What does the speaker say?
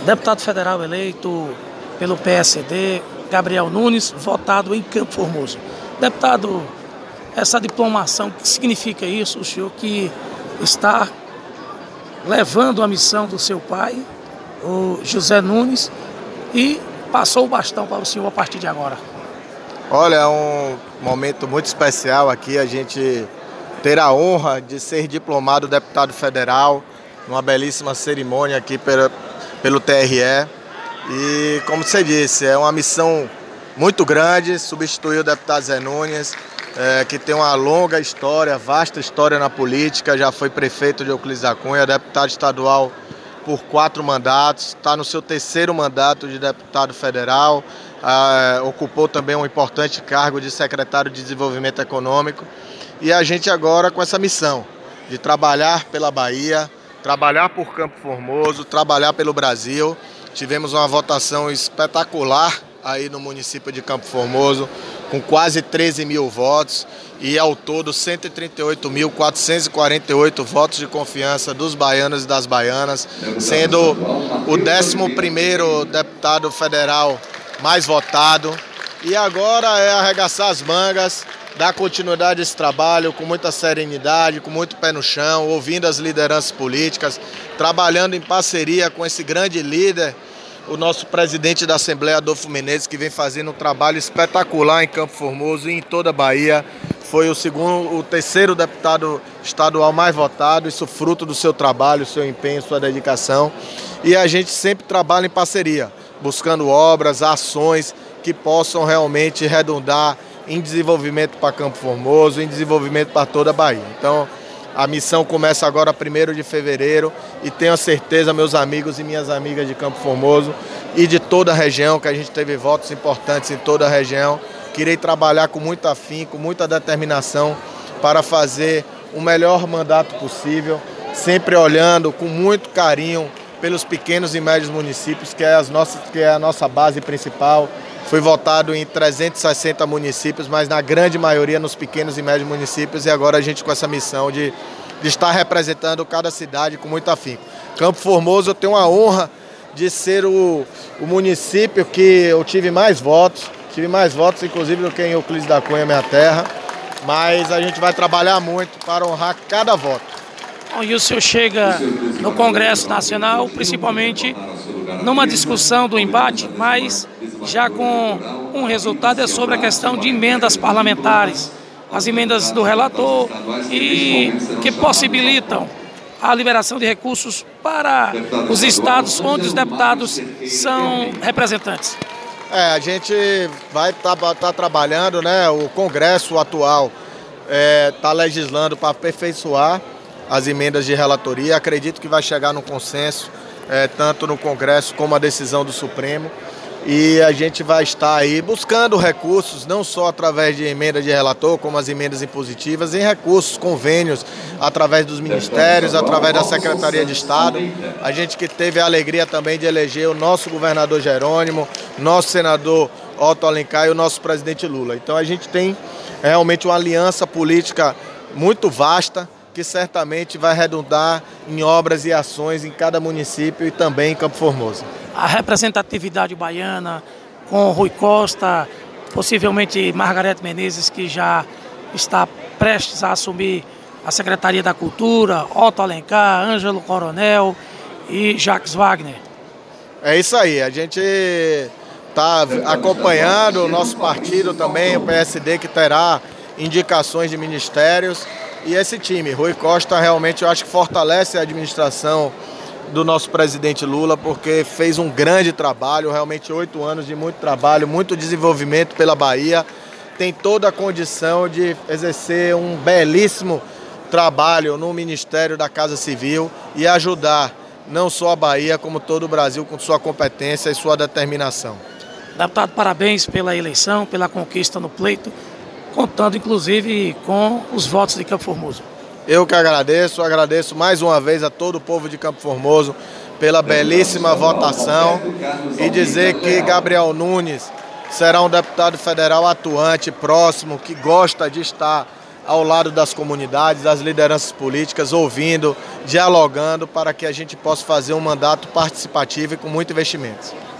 Deputado federal eleito pelo PSD, Gabriel Nunes, votado em Campo Formoso. Deputado, essa diplomação, o que significa isso? O senhor que está levando a missão do seu pai, o José Nunes, e passou o bastão para o senhor a partir de agora. Olha, é um momento muito especial aqui, a gente ter a honra de ser diplomado deputado federal, numa belíssima cerimônia aqui pelo TRE. E, como você disse, é uma missão muito grande, substituir o deputado Zé Nunes, que tem uma longa história, vasta história na política, já foi prefeito de Euclides da Cunha, deputado estadual por 4 mandatos, está no seu 3º mandato de deputado federal, ocupou também um importante cargo de secretário de Desenvolvimento Econômico. E a gente agora com essa missão de trabalhar pela Bahia, trabalhar por Campo Formoso, trabalhar pelo Brasil. Tivemos uma votação espetacular aí no município de Campo Formoso, com quase 13 mil votos e ao todo 138.448 votos de confiança dos baianos e das baianas, sendo o 11º deputado federal mais votado. E agora é arregaçar as mangas, dar continuidade a esse trabalho com muita serenidade, com muito pé no chão, ouvindo as lideranças políticas, trabalhando em parceria com esse grande líder, o nosso presidente da Assembleia, Adolfo Menezes, que vem fazendo um trabalho espetacular em Campo Formoso e em toda a Bahia. Foi o 3º deputado estadual mais votado, isso fruto do seu trabalho, seu empenho, sua dedicação. E a gente sempre trabalha em parceria, buscando obras, ações que possam realmente redundar em desenvolvimento para Campo Formoso, em desenvolvimento para toda a Bahia. Então, a missão começa agora 1º de fevereiro e tenho certeza, meus amigos e minhas amigas de Campo Formoso e de toda a região, que a gente teve votos importantes em toda a região, que irei trabalhar com muito afinco, com muita determinação para fazer o melhor mandato possível, sempre olhando com muito carinho pelos pequenos e médios municípios, que é a nossa base principal. Fui votado em 360 municípios, mas na grande maioria nos pequenos e médios municípios, e agora a gente com essa missão de estar representando cada cidade com muito afinco. Campo Formoso, eu tenho a honra de ser o município que eu tive mais votos inclusive do que em Euclides da Cunha, minha terra, mas a gente vai trabalhar muito para honrar cada voto. Bom, e o senhor chega no Congresso Nacional, principalmente numa discussão do embate, mas já com um resultado sobre a questão de emendas parlamentares, as emendas do relator e que possibilitam a liberação de recursos para os estados onde os deputados são representantes. A gente vai estar trabalhando, né? O Congresso atual está legislando para aperfeiçoar as emendas de relatoria. Acredito que vai chegar num consenso, tanto no Congresso como a decisão do Supremo. E a gente vai estar aí buscando recursos, não só através de emenda de relator, como as emendas impositivas, em recursos, convênios, através dos ministérios, através da Secretaria de Estado. A gente que teve a alegria também de eleger o nosso governador Jerônimo, nosso senador Otto Alencar e o nosso presidente Lula. Então a gente tem realmente uma aliança política muito vasta, que certamente vai redundar em obras e ações em cada município e também em Campo Formoso. A representatividade baiana com Rui Costa, possivelmente Margareth Menezes, que já está prestes a assumir a Secretaria da Cultura, Otto Alencar, Ângelo Coronel e Jacques Wagner. É isso aí, a gente está acompanhando o nosso partido também, o PSD, que terá indicações de ministérios. E esse time, Rui Costa, realmente eu acho que fortalece a administração do nosso presidente Lula, porque fez um grande trabalho, realmente 8 anos de muito trabalho, muito desenvolvimento pela Bahia. Tem toda a condição de exercer um belíssimo trabalho no Ministério da Casa Civil e ajudar não só a Bahia, como todo o Brasil, com sua competência e sua determinação. Deputado, parabéns pela eleição, pela conquista no pleito, contando inclusive com os votos de Campo Formoso. Eu que agradeço mais uma vez a todo o povo de Campo Formoso pela belíssima votação e dizer que Gabriel Nunes será um deputado federal atuante, próximo, que gosta de estar ao lado das comunidades, das lideranças políticas, ouvindo, dialogando para que a gente possa fazer um mandato participativo e com muito investimento.